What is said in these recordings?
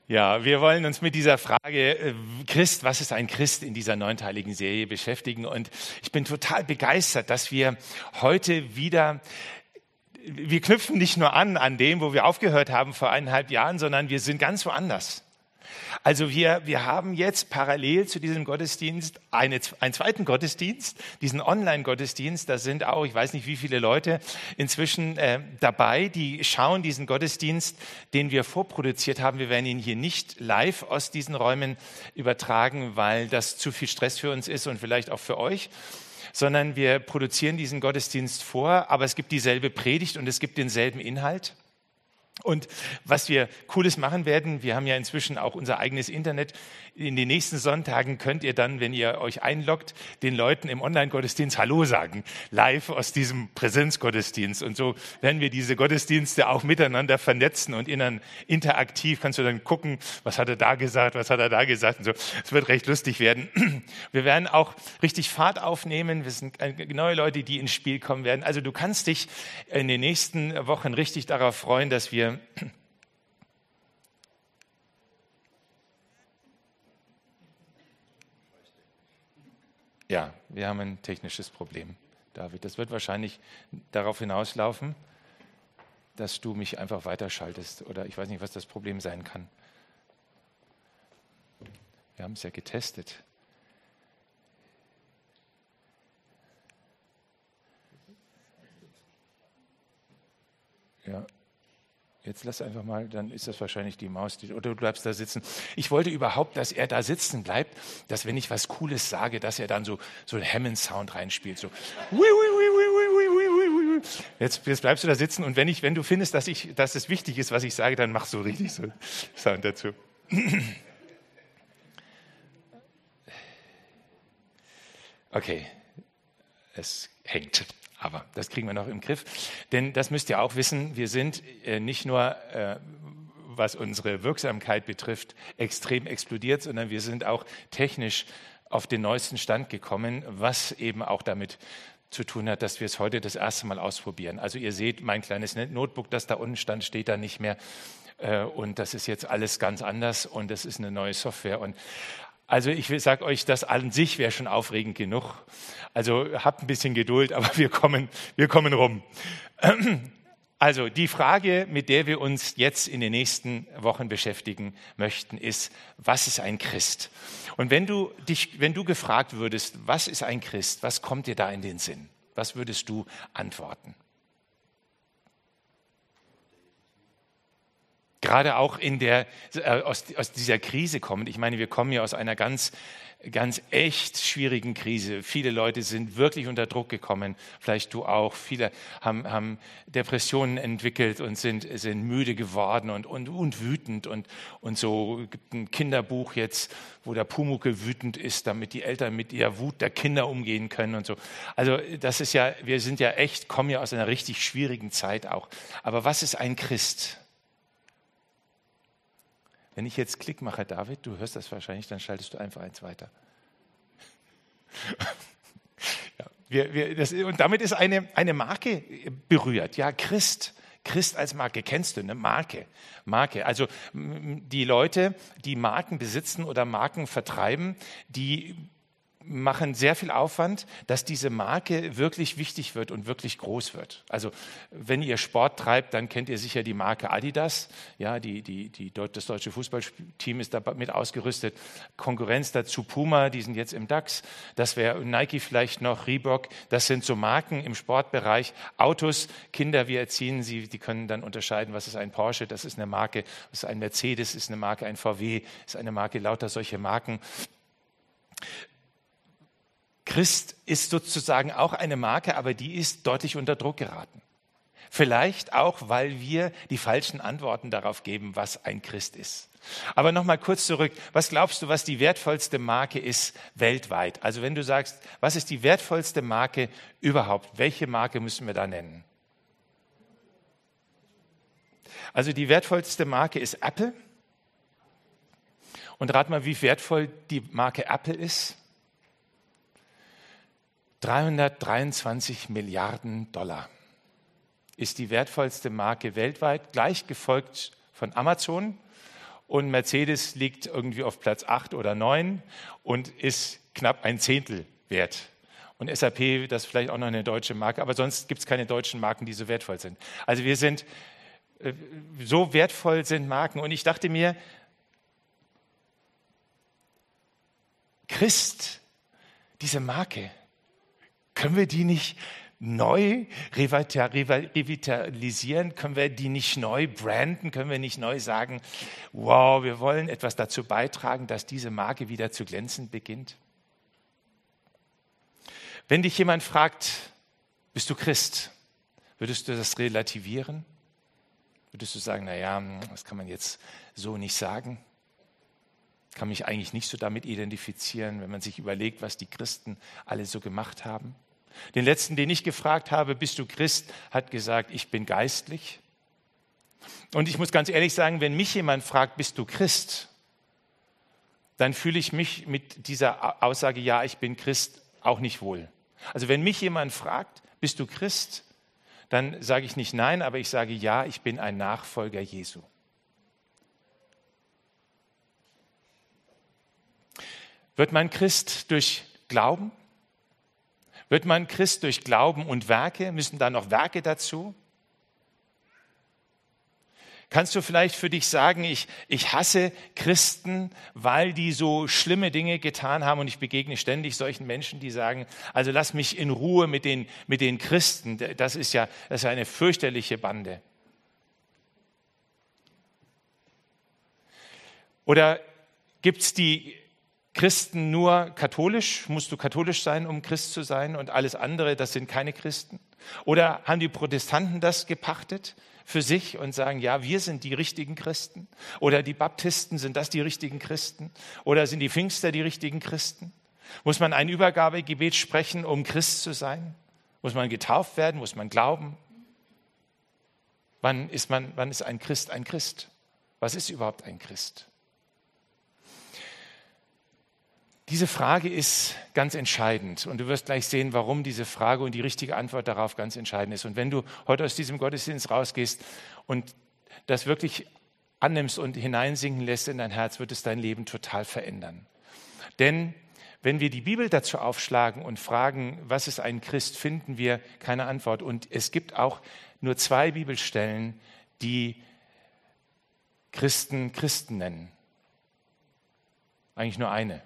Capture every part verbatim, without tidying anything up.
Ja, wir wollen uns mit dieser Frage, äh, Christ, was ist ein Christ, in dieser neunteiligen Serie beschäftigen. Und ich bin total begeistert, dass wir heute wieder, wir knüpfen nicht nur an, an dem, wo wir aufgehört haben vor eineinhalb Jahren, sondern wir sind ganz woanders. Also wir, wir haben jetzt parallel zu diesem Gottesdienst eine, einen zweiten Gottesdienst, diesen Online-Gottesdienst. Da sind auch, ich weiß nicht wie viele Leute inzwischen äh, dabei, die schauen diesen Gottesdienst, den wir vorproduziert haben. Wir werden ihn hier nicht live aus diesen Räumen übertragen, weil das zu viel Stress für uns ist und vielleicht auch für euch, sondern wir produzieren diesen Gottesdienst vor, aber es gibt dieselbe Predigt und es gibt denselben Inhalt. Und was wir Cooles machen werden, wir haben ja inzwischen auch unser eigenes Internet. In den nächsten Sonntagen könnt ihr dann, wenn ihr euch einloggt, den Leuten im Online-Gottesdienst Hallo sagen, live aus diesem Präsenzgottesdienst. Und so werden wir diese Gottesdienste auch miteinander vernetzen und innern, interaktiv kannst du dann gucken, was hat er da gesagt, was hat er da gesagt. Und so. Es wird recht lustig werden. Wir werden auch richtig Fahrt aufnehmen. Wir sind neue Leute, die ins Spiel kommen werden. Also du kannst dich in den nächsten Wochen richtig darauf freuen, dass wir Ja, wir haben ein technisches Problem, David. Das wird wahrscheinlich darauf hinauslaufen, dass du mich einfach weiterschaltest. Oder ich weiß nicht, was das Problem sein kann. Wir haben es ja getestet. Ja. Jetzt lass einfach mal, dann ist das wahrscheinlich die Maus, die, oder du bleibst da sitzen. Ich wollte überhaupt, dass er da sitzen bleibt, dass wenn ich was Cooles sage, dass er dann so, so einen Hammond-Sound reinspielt. So. Jetzt, jetzt bleibst du da sitzen und wenn, ich, wenn du findest, dass, ich, dass es wichtig ist, was ich sage, dann mach so richtig so Sound dazu. Okay, es hängt. Aber das kriegen wir noch im Griff. Denn das müsst ihr auch wissen, wir sind äh, nicht nur, äh, was unsere Wirksamkeit betrifft, extrem explodiert, sondern wir sind auch technisch auf den neuesten Stand gekommen, was eben auch damit zu tun hat, dass wir es heute das erste Mal ausprobieren. Also ihr seht, mein kleines Notebook, das da unten stand, steht da nicht mehr. Äh, und das ist jetzt alles ganz anders und das ist eine neue Software. Und Also ich sage euch, das an sich wäre schon aufregend genug. Also habt ein bisschen Geduld, aber wir kommen, wir kommen rum. Also die Frage, mit der wir uns jetzt in den nächsten Wochen beschäftigen möchten, ist, was ist ein Christ? Und wenn du dich, wenn du gefragt würdest, was ist ein Christ, was kommt dir da in den Sinn? Was würdest du antworten? Gerade auch in der, äh, aus, aus dieser Krise kommend. Ich meine, wir kommen ja aus einer ganz, ganz echt schwierigen Krise. Viele Leute sind wirklich unter Druck gekommen, vielleicht du auch. Viele haben, haben Depressionen entwickelt und sind, sind müde geworden und, und, und wütend. Und, und so es gibt ein Kinderbuch jetzt, wo der Pumuckl wütend ist, damit die Eltern mit ihrer Wut der Kinder umgehen können und so. Also das ist ja, wir sind ja echt, kommen ja aus einer richtig schwierigen Zeit auch. Aber was ist ein Christ? Wenn ich jetzt Klick mache, David, du hörst das wahrscheinlich, dann schaltest du einfach eins weiter. Ja, wir, wir, das, und damit ist eine, eine Marke berührt. Ja, Christ. Christ als Marke. Kennst du eine Marke? Marke. Also die Leute, die Marken besitzen oder Marken vertreiben, die machen sehr viel Aufwand, dass diese Marke wirklich wichtig wird und wirklich groß wird. Also wenn ihr Sport treibt, dann kennt ihr sicher die Marke Adidas. Ja, die, die, die, das deutsche Fußballteam ist damit ausgerüstet. Konkurrenz dazu Puma, die sind jetzt im DAX. Das wäre Nike vielleicht noch, Reebok. Das sind so Marken im Sportbereich. Autos, Kinder, wir erziehen sie, die können dann unterscheiden, was ist ein Porsche, das ist eine Marke, was ist ein Mercedes, ist eine Marke, ein V W, ist eine Marke, lauter solche Marken. Christ ist sozusagen auch eine Marke, aber die ist deutlich unter Druck geraten. Vielleicht auch, weil wir die falschen Antworten darauf geben, was ein Christ ist. Aber nochmal kurz zurück. Was glaubst du, was die wertvollste Marke ist weltweit? Also wenn du sagst, was ist die wertvollste Marke überhaupt? Welche Marke müssen wir da nennen? Also die wertvollste Marke ist Apple. Und rat mal, wie wertvoll die Marke Apple ist. dreihundertdreiundzwanzig Milliarden Dollar ist die wertvollste Marke weltweit, gleich gefolgt von Amazon und Mercedes liegt irgendwie auf Platz acht oder neun und ist knapp ein Zehntel wert. Und S A P, das ist vielleicht auch noch eine deutsche Marke, aber sonst gibt es keine deutschen Marken, die so wertvoll sind. Also wir sind, äh, so wertvoll sind Marken. Und ich dachte mir, Christ, diese Marke, können wir die nicht neu revitalisieren? Können wir die nicht neu branden? Können wir nicht neu sagen, wow, wir wollen etwas dazu beitragen, dass diese Marke wieder zu glänzen beginnt? Wenn dich jemand fragt, bist du Christ, würdest du das relativieren? Würdest du sagen, naja, das kann man jetzt so nicht sagen? Kann mich eigentlich nicht so damit identifizieren, wenn man sich überlegt, was die Christen alle so gemacht haben. Den letzten, den ich gefragt habe, bist du Christ, hat gesagt, ich bin geistlich. Und ich muss ganz ehrlich sagen, wenn mich jemand fragt, bist du Christ, dann fühle ich mich mit dieser Aussage, ja, ich bin Christ, auch nicht wohl. Also wenn mich jemand fragt, bist du Christ, dann sage ich nicht nein, aber ich sage ja, ich bin ein Nachfolger Jesu. Wird man Christ durch Glauben? Wird man Christ durch Glauben und Werke? Müssen da noch Werke dazu? Kannst du vielleicht für dich sagen, ich, ich hasse Christen, weil die so schlimme Dinge getan haben, und ich begegne ständig solchen Menschen, die sagen, also lass mich in Ruhe mit den, mit den Christen, das ist ja, das ist ja eine fürchterliche Bande. Oder gibt es die Christen nur katholisch? Musst du katholisch sein, um Christ zu sein, und alles andere, das sind keine Christen? Oder haben die Protestanten das gepachtet für sich und sagen, ja, wir sind die richtigen Christen? Oder die Baptisten, sind das die richtigen Christen? Oder sind die Pfingster die richtigen Christen? Muss man ein Übergabegebet sprechen, um Christ zu sein? Muss man getauft werden? Muss man glauben? Wann ist man, wann ist ein Christ ein Christ? Was ist überhaupt ein Christ? Diese Frage ist ganz entscheidend, und du wirst gleich sehen, warum diese Frage und die richtige Antwort darauf ganz entscheidend ist. Und wenn du heute aus diesem Gottesdienst rausgehst und das wirklich annimmst und hineinsinken lässt in dein Herz, wird es dein Leben total verändern. Denn wenn wir die Bibel dazu aufschlagen und fragen, was ist ein Christ, finden wir keine Antwort. Und es gibt auch nur zwei Bibelstellen, die Christen Christen nennen. Eigentlich nur eine.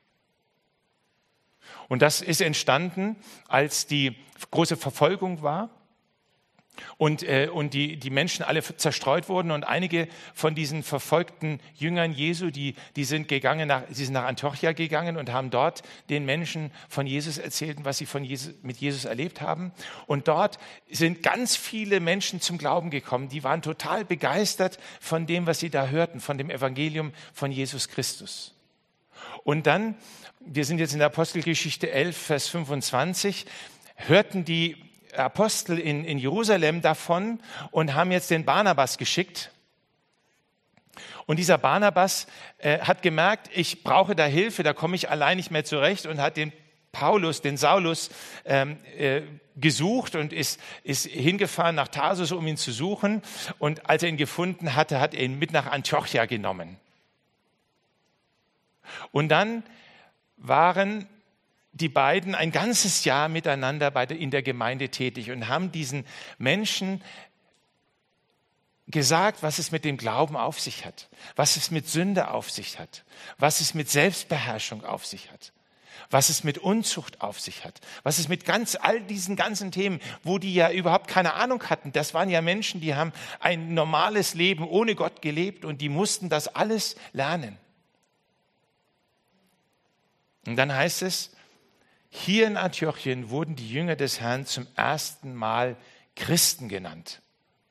Und das ist entstanden, als die große Verfolgung war und, äh, und die, die Menschen alle zerstreut wurden. Und einige von diesen verfolgten Jüngern Jesu, die, die sind gegangen nach, sie sind nach Antiochia gegangen und haben dort den Menschen von Jesus erzählt, was sie von Jesus, mit Jesus erlebt haben. Und dort sind ganz viele Menschen zum Glauben gekommen. Die waren total begeistert von dem, was sie da hörten, von dem Evangelium von Jesus Christus. Und dann, wir sind jetzt in der Apostelgeschichte elf, Vers fünfundzwanzig, hörten die Apostel in, in Jerusalem davon und haben jetzt den Barnabas geschickt. Und dieser Barnabas äh, hat gemerkt, ich brauche da Hilfe, da komme ich allein nicht mehr zurecht, und hat den Paulus, den Saulus ähm, äh, gesucht und ist, ist hingefahren nach Tarsus, um ihn zu suchen. Und als er ihn gefunden hatte, hat er ihn mit nach Antiochia genommen. Und dann waren die beiden ein ganzes Jahr miteinander bei der, in der Gemeinde tätig und haben diesen Menschen gesagt, was es mit dem Glauben auf sich hat, was es mit Sünde auf sich hat, was es mit Selbstbeherrschung auf sich hat, was es mit Unzucht auf sich hat, was es mit ganz all diesen ganzen Themen, wo die ja überhaupt keine Ahnung hatten. Das waren ja Menschen, die haben ein normales Leben ohne Gott gelebt, und die mussten das alles lernen. Und dann heißt es, hier in Antiochien wurden die Jünger des Herrn zum ersten Mal Christen genannt.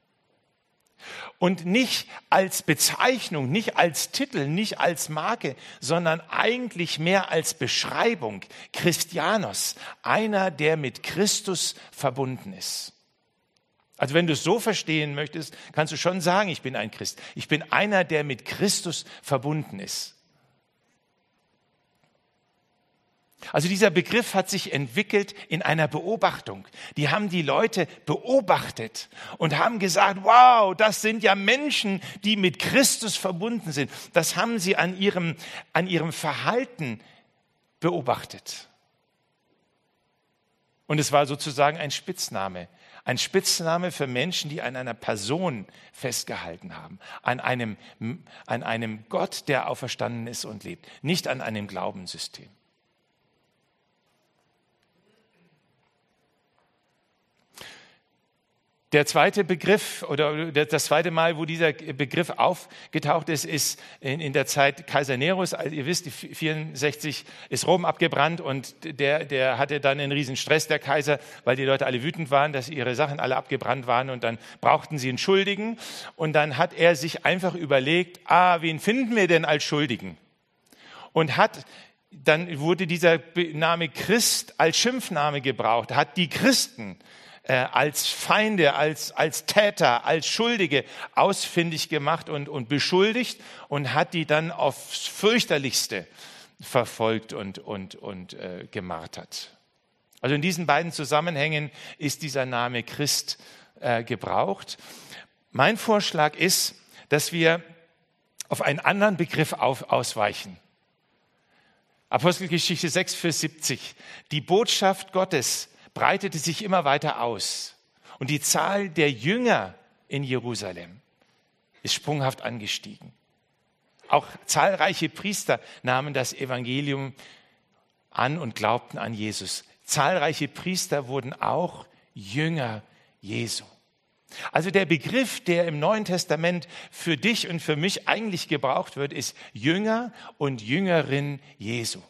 Und nicht als Bezeichnung, nicht als Titel, nicht als Marke, sondern eigentlich mehr als Beschreibung. Christianos, einer, der mit Christus verbunden ist. Also wenn du es so verstehen möchtest, kannst du schon sagen, ich bin ein Christ. Ich bin einer, der mit Christus verbunden ist. Also dieser Begriff hat sich entwickelt in einer Beobachtung. Die haben die Leute beobachtet und haben gesagt, wow, das sind ja Menschen, die mit Christus verbunden sind. Das haben sie an ihrem, an ihrem Verhalten beobachtet. Und es war sozusagen ein Spitzname. Ein Spitzname für Menschen, die an einer Person festgehalten haben. An einem, an einem Gott, der auferstanden ist und lebt. Nicht an einem Glaubenssystem. Der zweite Begriff oder das zweite Mal, wo dieser Begriff aufgetaucht ist, ist in, in der Zeit Kaiser Neros. Also ihr wisst, vierundsechzig ist Rom abgebrannt und der, der hatte dann einen riesen Stress, der Kaiser, weil die Leute alle wütend waren, dass ihre Sachen alle abgebrannt waren und dann brauchten sie einen Schuldigen. Und dann hat er sich einfach überlegt, ah, wen finden wir denn als Schuldigen? Und hat dann wurde dieser Name Christ als Schimpfname gebraucht, hat die Christen als Feinde, als, als Täter, als Schuldige ausfindig gemacht und, und beschuldigt und hat die dann aufs Fürchterlichste verfolgt und, und, und äh, gemartert. Also in diesen beiden Zusammenhängen ist dieser Name Christ äh, gebraucht. Mein Vorschlag ist, dass wir auf einen anderen Begriff auf, ausweichen. Apostelgeschichte sechs, Vers siebzig. Die Botschaft Gottes breitete sich immer weiter aus. Und die Zahl der Jünger in Jerusalem ist sprunghaft angestiegen. Auch zahlreiche Priester nahmen das Evangelium an und glaubten an Jesus. Zahlreiche Priester wurden auch Jünger Jesu. Also der Begriff, der im Neuen Testament für dich und für mich eigentlich gebraucht wird, ist Jünger und Jüngerin Jesu.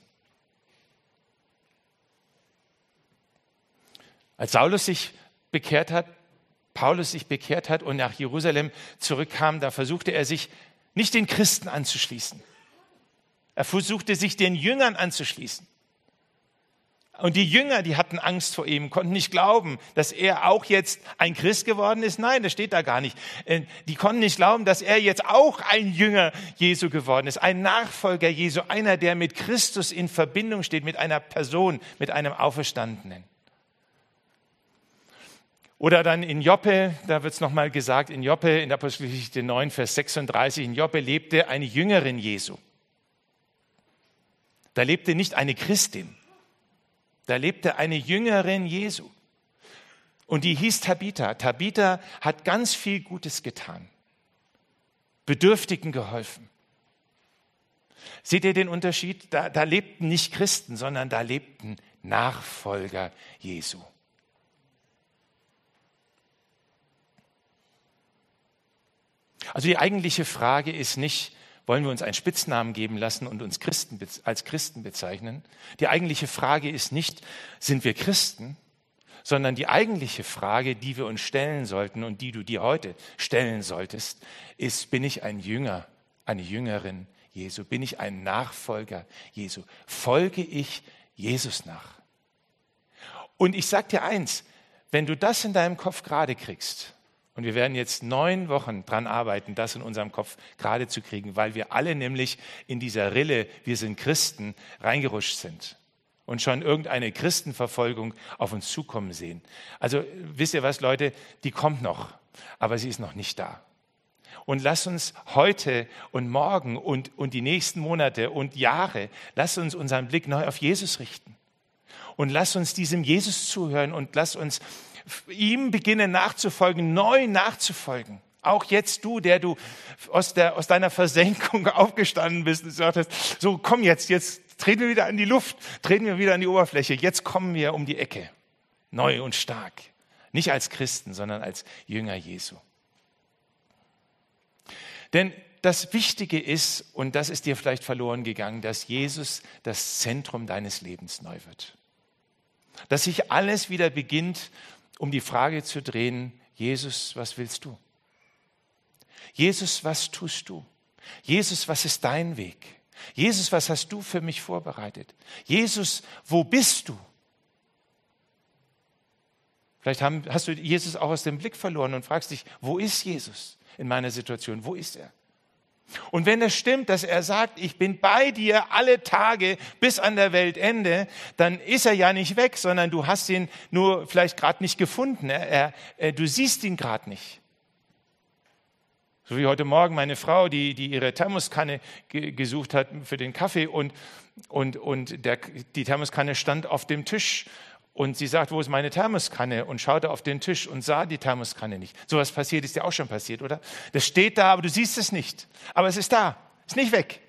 Als Saulus sich bekehrt hat, Paulus sich bekehrt hat und nach Jerusalem zurückkam, da versuchte er sich nicht den Christen anzuschließen. Er versuchte sich den Jüngern anzuschließen. Und die Jünger, die hatten Angst vor ihm, konnten nicht glauben, dass er auch jetzt ein Christ geworden ist. Nein, das steht da gar nicht. Die konnten nicht glauben, dass er jetzt auch ein Jünger Jesu geworden ist, ein Nachfolger Jesu, einer, der mit Christus in Verbindung steht, mit einer Person, mit einem Auferstandenen. Oder dann in Joppe, da wird es nochmal gesagt, in Joppe, in der Apostelgeschichte neun, Vers sechsunddreißig, in Joppe lebte eine Jüngerin Jesu. Da lebte nicht eine Christin, da lebte eine Jüngerin Jesu. Und die hieß Tabitha. Tabitha hat ganz viel Gutes getan, Bedürftigen geholfen. Seht ihr den Unterschied? Da, da lebten nicht Christen, sondern da lebten Nachfolger Jesu. Also die eigentliche Frage ist nicht, wollen wir uns einen Spitznamen geben lassen und uns Christen, als Christen bezeichnen? Die eigentliche Frage ist nicht, sind wir Christen? Sondern die eigentliche Frage, die wir uns stellen sollten und die du dir heute stellen solltest, ist, bin ich ein Jünger, eine Jüngerin Jesu? Bin ich ein Nachfolger Jesu? Folge ich Jesus nach? Und ich sage dir eins, wenn du das in deinem Kopf gerade kriegst, und wir werden jetzt neun Wochen dran arbeiten, das in unserem Kopf gerade zu kriegen, weil wir alle nämlich in dieser Rille, wir sind Christen, reingerutscht sind und schon irgendeine Christenverfolgung auf uns zukommen sehen. Also wisst ihr was, Leute, die kommt noch, aber sie ist noch nicht da. Und lass uns heute und morgen und, und die nächsten Monate und Jahre, lass uns unseren Blick neu auf Jesus richten. Und lass uns diesem Jesus zuhören und lass uns ihm beginnen nachzufolgen, neu nachzufolgen. Auch jetzt du, der du aus, der, aus deiner Versenkung aufgestanden bist und sagtest, so komm jetzt, jetzt treten wir wieder an die Luft, treten wir wieder an die Oberfläche, jetzt kommen wir um die Ecke, neu und stark. Nicht als Christen, sondern als Jünger Jesu. Denn das Wichtige ist, und das ist dir vielleicht verloren gegangen, dass Jesus das Zentrum deines Lebens neu wird. Dass sich alles wieder beginnt, um die Frage zu drehen, Jesus, was willst du? Jesus, was tust du? Jesus, was ist dein Weg? Jesus, was hast du für mich vorbereitet? Jesus, wo bist du? Vielleicht haben, hast du Jesus auch aus dem Blick verloren und fragst dich, wo ist Jesus in meiner Situation? Wo ist er? Und wenn es stimmt, dass er sagt, ich bin bei dir alle Tage bis an der Weltende, dann ist er ja nicht weg, sondern du hast ihn nur vielleicht gerade nicht gefunden. Er, er, du siehst ihn gerade nicht. So wie heute Morgen meine Frau, die, die ihre Thermoskanne ge- gesucht hat für den Kaffee und, und, und der, die Thermoskanne stand auf dem Tisch. Und sie sagt, wo ist meine Thermoskanne? Und schaute auf den Tisch und sah die Thermoskanne nicht. So was passiert, ist ja auch schon passiert, oder? Das steht da, aber du siehst es nicht. Aber es ist da, ist nicht weg.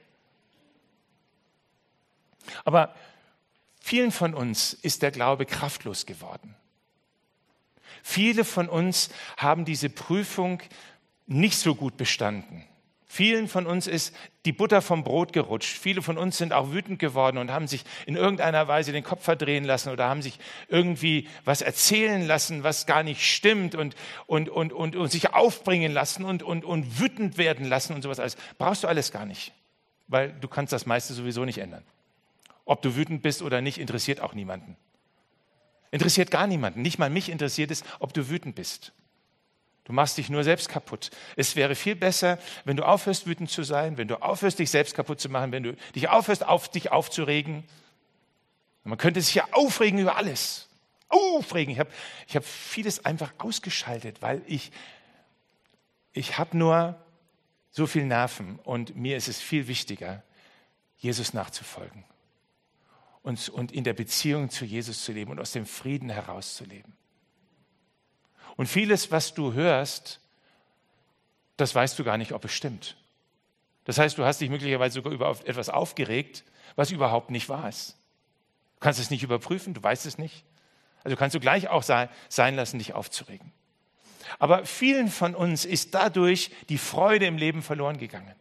Aber vielen von uns ist der Glaube kraftlos geworden. Viele von uns haben diese Prüfung nicht so gut bestanden. Vielen von uns ist die Butter vom Brot gerutscht. Viele von uns sind auch wütend geworden und haben sich in irgendeiner Weise den Kopf verdrehen lassen oder haben sich irgendwie was erzählen lassen, was gar nicht stimmt und, und, und, und, und sich aufbringen lassen und, und, und wütend werden lassen und sowas alles. Brauchst du alles gar nicht, weil du kannst das meiste sowieso nicht ändern. Ob du wütend bist oder nicht, interessiert auch niemanden. Interessiert gar niemanden. Nicht mal mich interessiert es, ob du wütend bist. Du machst dich nur selbst kaputt. Es wäre viel besser, wenn du aufhörst, wütend zu sein, wenn du aufhörst, dich selbst kaputt zu machen, wenn du dich aufhörst, auf dich aufzuregen. Man könnte sich ja aufregen über alles. Aufregen. Ich habe ich hab vieles einfach ausgeschaltet, weil ich, ich habe nur so viel Nerven und mir ist es viel wichtiger, Jesus nachzufolgen und, und in der Beziehung zu Jesus zu leben und aus dem Frieden herauszuleben. Und vieles, was du hörst, das weißt du gar nicht, ob es stimmt. Das heißt, du hast dich möglicherweise sogar über etwas aufgeregt, was überhaupt nicht wahr ist. Du kannst es nicht überprüfen, du weißt es nicht. Also kannst du gleich auch sein lassen, dich aufzuregen. Aber vielen von uns ist dadurch die Freude im Leben verloren gegangen.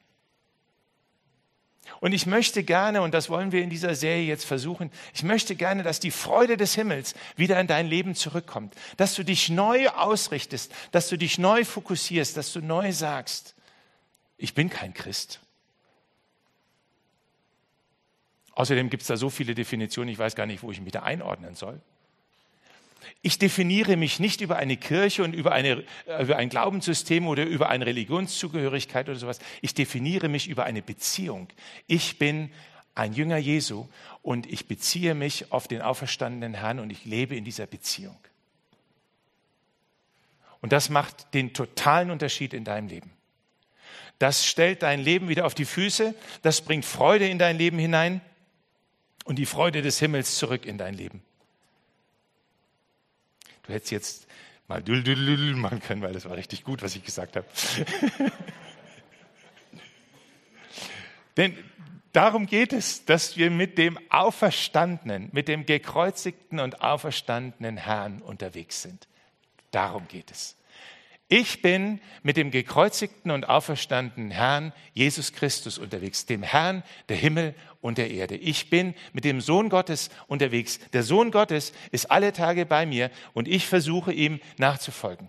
Und ich möchte gerne, und das wollen wir in dieser Serie jetzt versuchen, ich möchte gerne, dass die Freude des Himmels wieder in dein Leben zurückkommt. Dass du dich neu ausrichtest, dass du dich neu fokussierst, dass du neu sagst, ich bin kein Christ. Außerdem gibt es da so viele Definitionen, ich weiß gar nicht, wo ich mich da einordnen soll. Ich definiere mich nicht über eine Kirche und über, eine, über ein Glaubenssystem oder über eine Religionszugehörigkeit oder sowas. Ich definiere mich über eine Beziehung. Ich bin ein Jünger Jesu und ich beziehe mich auf den auferstandenen Herrn und ich lebe in dieser Beziehung. Und das macht den totalen Unterschied in deinem Leben. Das stellt dein Leben wieder auf die Füße, das bringt Freude in dein Leben hinein und die Freude des Himmels zurück in dein Leben. Du hättest jetzt mal düll machen können, weil das war richtig gut, was ich gesagt habe. Denn darum geht es, dass wir mit dem Auferstandenen, mit dem gekreuzigten und auferstandenen Herrn unterwegs sind. Darum geht es. Ich bin mit dem gekreuzigten und auferstandenen Herrn Jesus Christus unterwegs, dem Herrn der Himmel und der Erde. Ich bin mit dem Sohn Gottes unterwegs. Der Sohn Gottes ist alle Tage bei mir und ich versuche ihm nachzufolgen.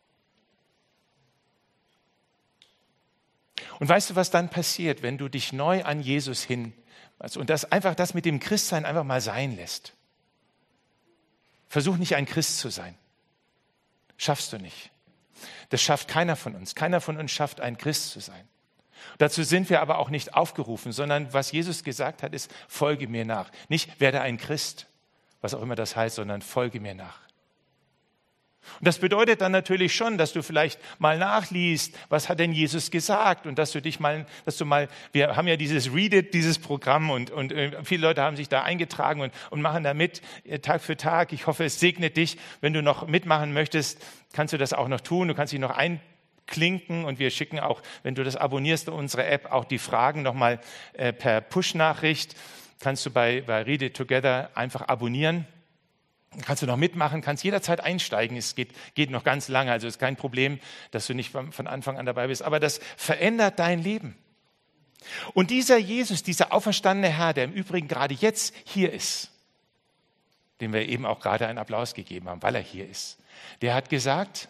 Und weißt du, was dann passiert, wenn du dich neu an Jesus hin also und das einfach das mit dem Christsein einfach mal sein lässt? Versuch nicht ein Christ zu sein. Schaffst du nicht. Das schafft keiner von uns. Keiner von uns schafft, ein Christ zu sein. Dazu sind wir aber auch nicht aufgerufen, sondern was Jesus gesagt hat, ist, folge mir nach. Nicht werde ein Christ, was auch immer das heißt, sondern folge mir nach. Und das bedeutet dann natürlich schon, dass du vielleicht mal nachliest, was hat denn Jesus gesagt und dass du dich mal, dass du mal, wir haben ja dieses Read It, dieses Programm und, und äh, viele Leute haben sich da eingetragen und, und machen da mit äh, Tag für Tag. Ich hoffe, es segnet dich. Wenn du noch mitmachen möchtest, kannst du das auch noch tun. Du kannst dich noch einklinken und wir schicken auch, wenn du das abonnierst, unsere App, auch die Fragen nochmal äh, per Push-Nachricht. Kannst du bei, bei Read It Together einfach abonnieren. Kannst du noch mitmachen, kannst jederzeit einsteigen. Es geht, geht noch ganz lange, also ist kein Problem, dass du nicht von Anfang an dabei bist. Aber das verändert dein Leben. Und dieser Jesus, dieser auferstandene Herr, der im Übrigen gerade jetzt hier ist, dem wir eben auch gerade einen Applaus gegeben haben, weil er hier ist, der hat gesagt,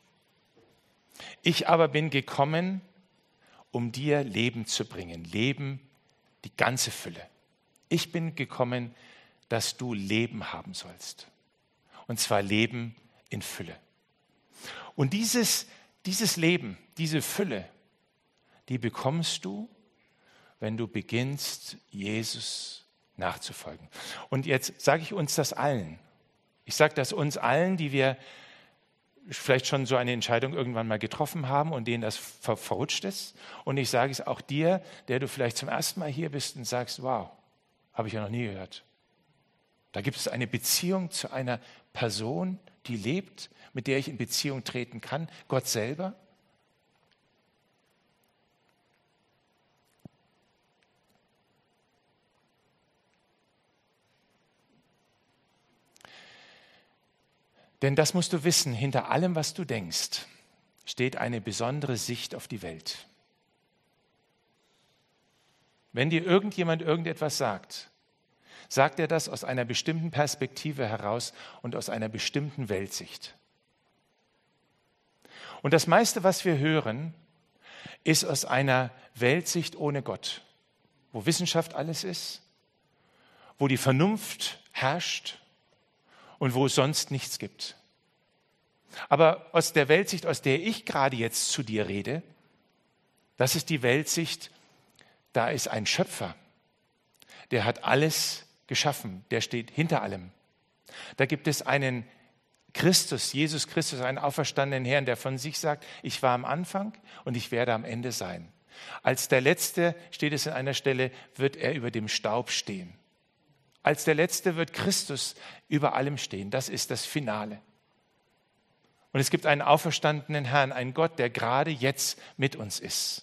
ich aber bin gekommen, um dir Leben zu bringen. Leben, die ganze Fülle. Ich bin gekommen, dass du Leben haben sollst. Und zwar Leben in Fülle. Und dieses, dieses Leben, diese Fülle, die bekommst du, wenn du beginnst, Jesus nachzufolgen. Und jetzt sage ich uns das allen. Ich sage das uns allen, die wir vielleicht schon so eine Entscheidung irgendwann mal getroffen haben und denen das ver- verrutscht ist. Und ich sage es auch dir, der du vielleicht zum ersten Mal hier bist und sagst, wow, habe ich ja noch nie gehört. Da gibt es eine Beziehung zu einer Person, die lebt, mit der ich in Beziehung treten kann, Gott selber. Denn das musst du wissen, hinter allem, was du denkst, steht eine besondere Sicht auf die Welt. Wenn dir irgendjemand irgendetwas sagt, sagt er das aus einer bestimmten Perspektive heraus und aus einer bestimmten Weltsicht. Und das meiste, was wir hören, ist aus einer Weltsicht ohne Gott, wo Wissenschaft alles ist, wo die Vernunft herrscht und wo es sonst nichts gibt. Aber aus der Weltsicht, aus der ich gerade jetzt zu dir rede, das ist die Weltsicht, da ist ein Schöpfer, der hat alles geschaffen, der steht hinter allem. Da gibt es einen Christus, Jesus Christus, einen auferstandenen Herrn, der von sich sagt, ich war am Anfang und ich werde am Ende sein. Als der Letzte, steht es an einer Stelle, wird er über dem Staub stehen. Als der Letzte wird Christus über allem stehen. Das ist das Finale. Und es gibt einen auferstandenen Herrn, einen Gott, der gerade jetzt mit uns ist.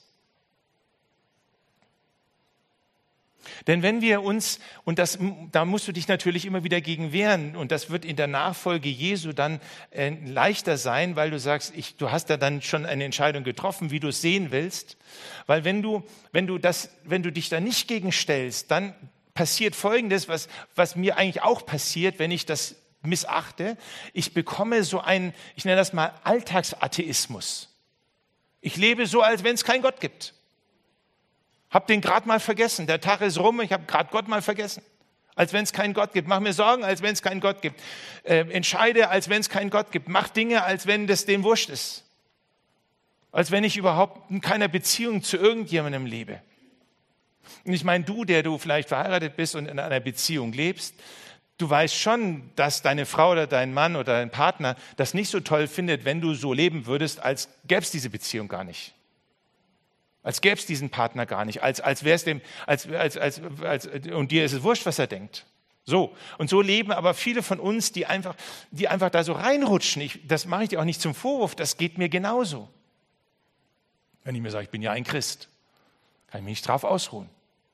Denn wenn wir uns, und das, da musst du dich natürlich immer wieder gegen wehren, und das wird in der Nachfolge Jesu dann äh, leichter sein, weil du sagst, ich, du hast da dann schon eine Entscheidung getroffen, wie du es sehen willst. Weil wenn du, wenn du das, wenn du dich da nicht gegen stellst, dann passiert Folgendes, was, was mir eigentlich auch passiert, wenn ich das missachte. Ich bekomme so einen, ich nenne das mal Alltagsatheismus. Ich lebe so, als wenn es keinen Gott gibt. Hab den gerade mal vergessen. Der Tag ist rum, ich habe gerade Gott mal vergessen. Als wenn es keinen Gott gibt. Mach mir Sorgen, als wenn es keinen Gott gibt. Äh, entscheide, als wenn es keinen Gott gibt. Mach Dinge, als wenn das dem wurscht ist. Als wenn ich überhaupt in keiner Beziehung zu irgendjemandem lebe. Und ich meine, du, der du vielleicht verheiratet bist und in einer Beziehung lebst, du weißt schon, dass deine Frau oder dein Mann oder dein Partner das nicht so toll findet, wenn du so leben würdest, als gäbe es diese Beziehung gar nicht. Als gäbe es diesen Partner gar nicht, als, als wäre es dem, als, als, als, als, und dir ist es wurscht, was er denkt. So. Und so leben aber viele von uns, die einfach, die einfach da so reinrutschen. Ich, das mache ich dir auch nicht zum Vorwurf, das geht mir genauso. Wenn ich mir sage, ich bin ja ein Christ, kann ich mich nicht drauf ausruhen.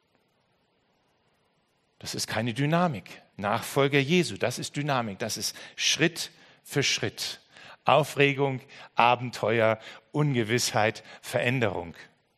Das ist keine Dynamik. Nachfolger Jesu, das ist Dynamik, das ist Schritt für Schritt. Aufregung, Abenteuer, Ungewissheit, Veränderung.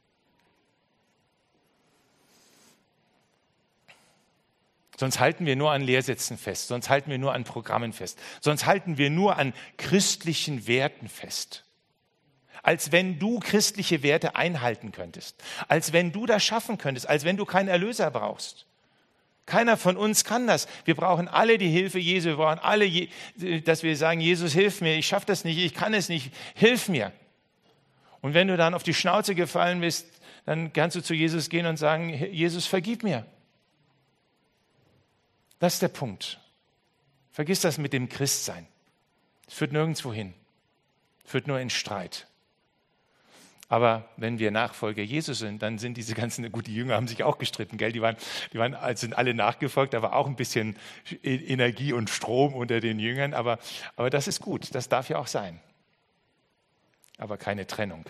Sonst halten wir nur an Lehrsätzen fest, sonst halten wir nur an Programmen fest, sonst halten wir nur an christlichen Werten fest. Als wenn du christliche Werte einhalten könntest, als wenn du das schaffen könntest, als wenn du keinen Erlöser brauchst. Keiner von uns kann das. Wir brauchen alle die Hilfe Jesu, wir brauchen alle, dass wir sagen, Jesus, hilf mir, ich schaffe das nicht, ich kann es nicht, hilf mir. Und wenn du dann auf die Schnauze gefallen bist, dann kannst du zu Jesus gehen und sagen, Jesus, vergib mir. Das ist der Punkt. Vergiss das mit dem Christsein. Es führt nirgendwo hin. Es führt nur in Streit. Aber wenn wir Nachfolger Jesus sind, dann sind diese ganzen, gut, die Jünger haben sich auch gestritten, gell? Die waren, die waren, sind alle nachgefolgt, da war auch ein bisschen Energie und Strom unter den Jüngern, aber, aber das ist gut, das darf ja auch sein. Aber keine Trennung.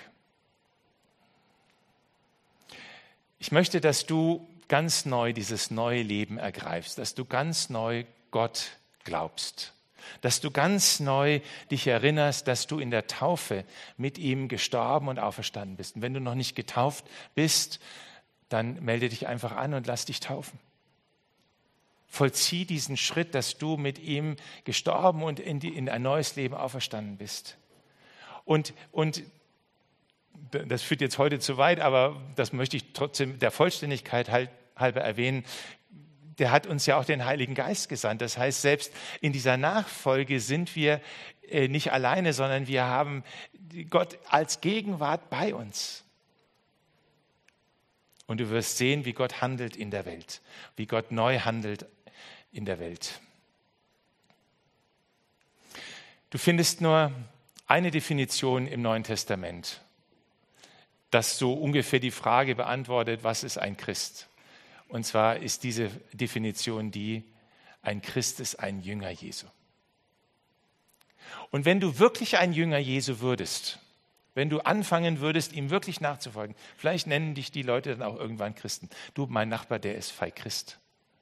Ich möchte, dass du ganz neu dieses neue Leben ergreifst, dass du ganz neu Gott glaubst, dass du ganz neu dich erinnerst, dass du in der Taufe mit ihm gestorben und auferstanden bist. Und wenn du noch nicht getauft bist, dann melde dich einfach an und lass dich taufen. Vollzieh diesen Schritt, dass du mit ihm gestorben und in, die, in ein neues Leben auferstanden bist. Und, und das führt jetzt heute zu weit, aber das möchte ich trotzdem der Vollständigkeit halber erwähnen. Der hat uns ja auch den Heiligen Geist gesandt. Das heißt, selbst in dieser Nachfolge sind wir nicht alleine, sondern wir haben Gott als Gegenwart bei uns. Und du wirst sehen, wie Gott handelt in der Welt, wie Gott neu handelt in der Welt. Du findest nur eine Definition im Neuen Testament, das so ungefähr die Frage beantwortet, was ist ein Christ? Und zwar ist diese Definition die, ein Christ ist ein Jünger Jesu. Und wenn du wirklich ein Jünger Jesu würdest, wenn du anfangen würdest, ihm wirklich nachzufolgen, vielleicht nennen dich die Leute dann auch irgendwann Christen. Du, mein Nachbar, der ist fei Christ,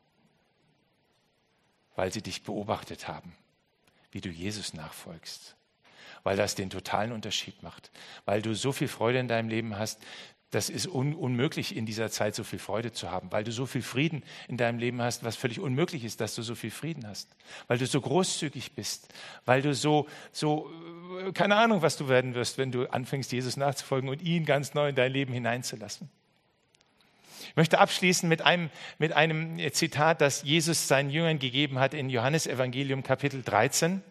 weil sie dich beobachtet haben, wie du Jesus nachfolgst, weil das den totalen Unterschied macht, weil du so viel Freude in deinem Leben hast. Das ist un- unmöglich, in dieser Zeit so viel Freude zu haben, weil du so viel Frieden in deinem Leben hast, was völlig unmöglich ist, dass du so viel Frieden hast, weil du so großzügig bist, weil du so, so, keine Ahnung, was du werden wirst, wenn du anfängst, Jesus nachzufolgen und ihn ganz neu in dein Leben hineinzulassen. Ich möchte abschließen mit einem, mit einem Zitat, das Jesus seinen Jüngern gegeben hat in Johannes Evangelium Kapitel dreizehn.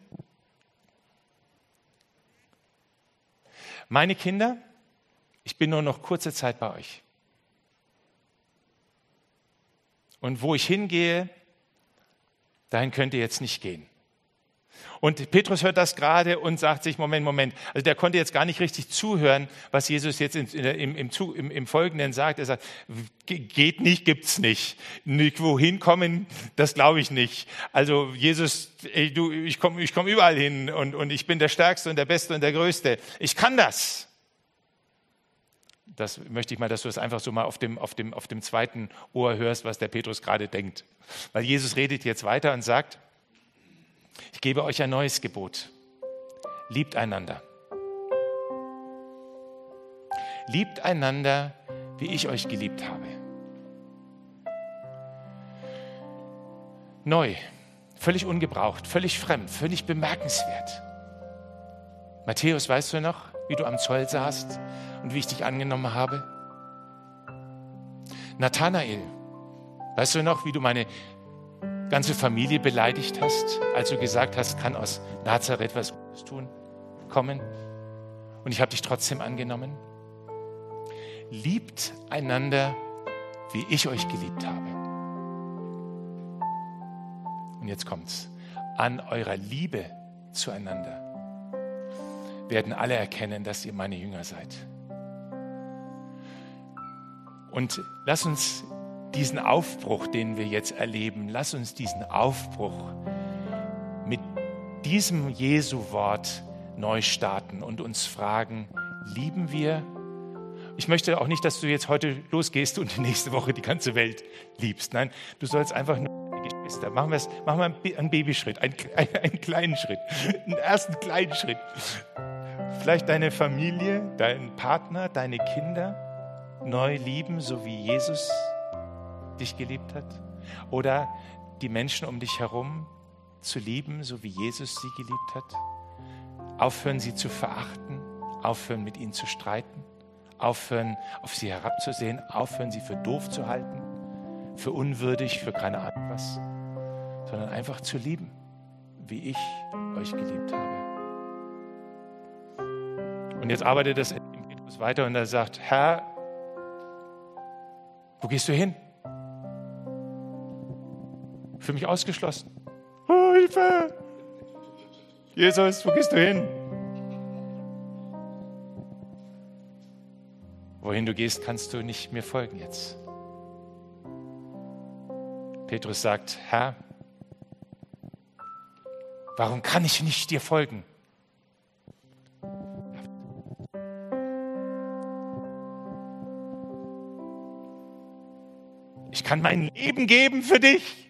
Meine Kinder, ich bin nur noch kurze Zeit bei euch. Und wo ich hingehe, dahin könnt ihr jetzt nicht gehen. Und Petrus hört das gerade und sagt sich, Moment, Moment. Also der konnte jetzt gar nicht richtig zuhören, was Jesus jetzt im, im, im, im, im Folgenden sagt. Er sagt, geht nicht, gibt's nicht. Nicht wohin kommen, das glaube ich nicht. Also Jesus, ey, du, ich komme ich komm überall hin und, und ich bin der Stärkste und der Beste und der Größte. Ich kann das. Das möchte ich mal, dass du das einfach so mal auf dem, auf dem, auf dem zweiten Ohr hörst, was der Petrus gerade denkt. Weil Jesus redet jetzt weiter und sagt, ich gebe euch ein neues Gebot. Liebt einander. Liebt einander, wie ich euch geliebt habe. Neu, völlig ungebraucht, völlig fremd, völlig bemerkenswert. Matthäus, weißt du noch, wie du am Zoll saßt und wie ich dich angenommen habe? Nathanael, weißt du noch, wie du meine ganze Familie beleidigt hast, als du gesagt hast, kann aus Nazareth was Gutes tun, kommen? Und ich habe dich trotzdem angenommen. Liebt einander, wie ich euch geliebt habe. Und jetzt kommt's. An eurer Liebe zueinander werden alle erkennen, dass ihr meine Jünger seid. Und lass uns diesen Aufbruch, den wir jetzt erleben, lass uns diesen Aufbruch mit diesem Jesu-Wort neu starten und uns fragen, lieben wir? Ich möchte auch nicht, dass du jetzt heute losgehst und nächste Woche die ganze Welt liebst. Nein, du sollst einfach nur deine Geschwister. Machen wir es, machen wir einen Babyschritt, einen, einen kleinen Schritt, einen ersten kleinen Schritt. Vielleicht deine Familie, deinen Partner, deine Kinder neu lieben, so wie Jesus dich geliebt hat. Oder die Menschen um dich herum zu lieben, so wie Jesus sie geliebt hat. Aufhören, sie zu verachten. Aufhören, mit ihnen zu streiten. Aufhören, auf sie herabzusehen. Aufhören, sie für doof zu halten. Für unwürdig, für keine Ahnung was. Sondern einfach zu lieben, wie ich euch geliebt habe. Und jetzt arbeitet das in Petrus weiter und er sagt, Herr, wo gehst du hin? Für mich ausgeschlossen. Oh, Hilfe! Jesus, wo gehst du hin? Wohin du gehst, kannst du nicht mir folgen jetzt. Petrus sagt, Herr, warum kann ich nicht dir folgen? Ich kann mein Leben geben für dich.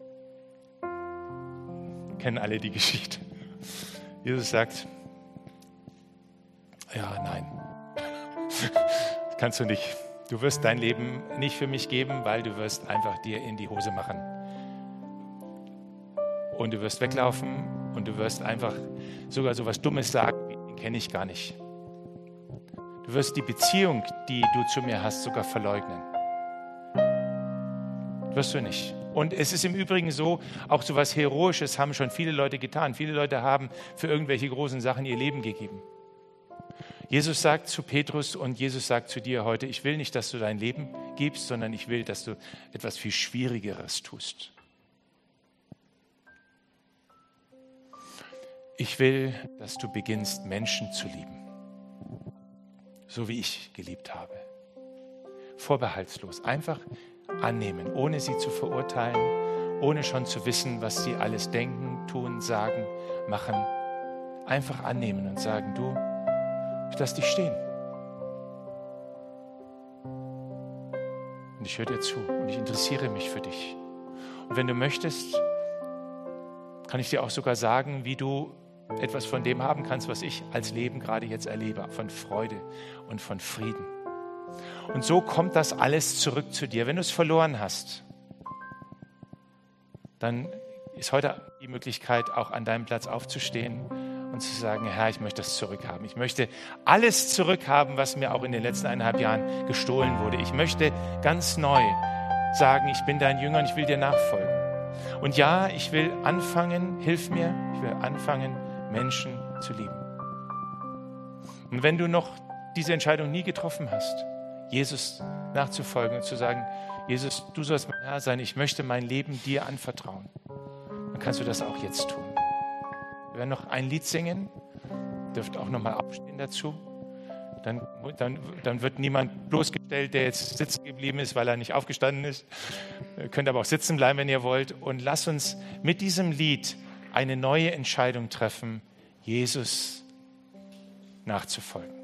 Kennen alle die Geschichte. Jesus sagt, ja, nein, das kannst du nicht. Du wirst dein Leben nicht für mich geben, weil du wirst einfach dir in die Hose machen. Und du wirst weglaufen und du wirst einfach sogar so was Dummes sagen, den kenne ich gar nicht. Du wirst die Beziehung, die du zu mir hast, sogar verleugnen. Wirst du nicht. Und es ist im Übrigen so, auch so was Heroisches haben schon viele Leute getan. Viele Leute haben für irgendwelche großen Sachen ihr Leben gegeben. Jesus sagt zu Petrus und Jesus sagt zu dir heute, ich will nicht, dass du dein Leben vergibst, sondern ich will, dass du etwas viel Schwierigeres tust. Ich will, dass du beginnst, Menschen zu lieben, so wie ich geliebt habe. Vorbehaltslos, einfach annehmen, ohne sie zu verurteilen, ohne schon zu wissen, was sie alles denken, tun, sagen, machen. Einfach annehmen und sagen, du, ich lass dich stehen. Und ich höre dir zu und ich interessiere mich für dich. Und wenn du möchtest, kann ich dir auch sogar sagen, wie du etwas von dem haben kannst, was ich als Leben gerade jetzt erlebe, von Freude und von Frieden. Und so kommt das alles zurück zu dir. Wenn du es verloren hast, dann ist heute die Möglichkeit, auch an deinem Platz aufzustehen und zu sagen, Herr, ich möchte das zurückhaben. Ich möchte alles zurückhaben, was mir auch in den letzten eineinhalb Jahren gestohlen wurde. Ich möchte ganz neu sagen, ich bin dein Jünger und ich will dir nachfolgen. Und ja, ich will anfangen, hilf mir, ich will anfangen, Menschen zu lieben. Und wenn du noch diese Entscheidung nie getroffen hast, Jesus nachzufolgen und zu sagen, Jesus, du sollst mein Herr sein, ich möchte mein Leben dir anvertrauen, dann kannst du das auch jetzt tun. Wir werden noch ein Lied singen, dürft auch noch mal aufstehen dazu. Dann, dann, dann wird niemand bloßgestellt, der jetzt sitzen geblieben ist, weil er nicht aufgestanden ist. Ihr könnt aber auch sitzen bleiben, wenn ihr wollt. Und lasst uns mit diesem Lied eine neue Entscheidung treffen, Jesus nachzufolgen.